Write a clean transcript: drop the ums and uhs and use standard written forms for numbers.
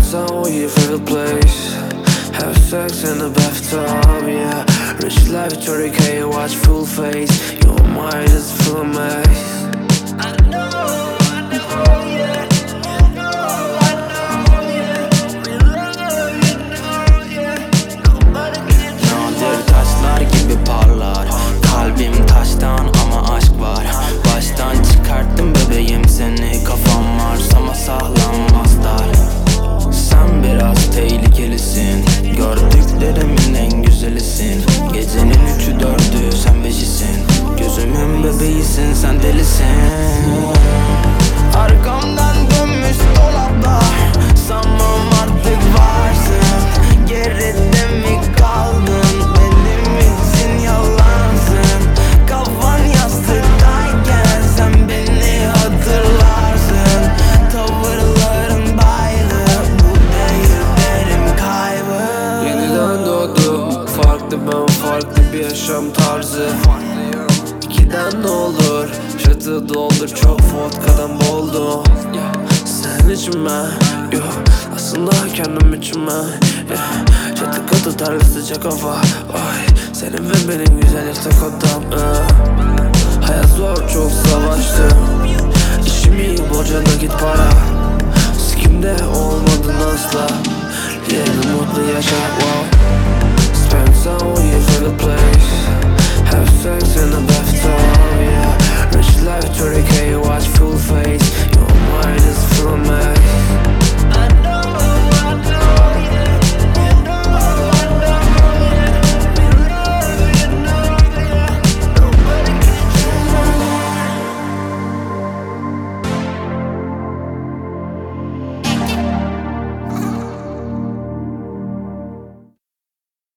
sound with your favorite place. Have sex in the bathtub, yeah. Rich life, 30K, watch full face. Your mind is full of maze. I know, yeah. You know, I know, yeah. We love, you know, yeah. Nobody can Nadir taşlar gibi parlar. Kalbim taştan ama aşk var. Baştan çıkarttım bebeğim seni. Kafam var ama sağlam astar. Sen biraz tehlikelisin. Gördüklerimin en güzelisin. Gecenin üçü dördü sen beşisin. Gözümün bebeğisin sen delisin. Arkamdan dönmüş dolaplar. Sanmam artık varsın. Geride mi kaldın? Benim için yalansın. Kafan yastıktayken sen beni hatırlarsın. Tavırların baylı, bu değil benim kaybım. Yeniden doğdum, farklı ben, farklı bir yaşam tarzı. İkiden ne olur, şatı doldur, çok vodkadan boldum. Sen içme, yok aslında kendim içme. Çatı katı terli sıcak hava. Ay, senin ve benim güzel yatak odam.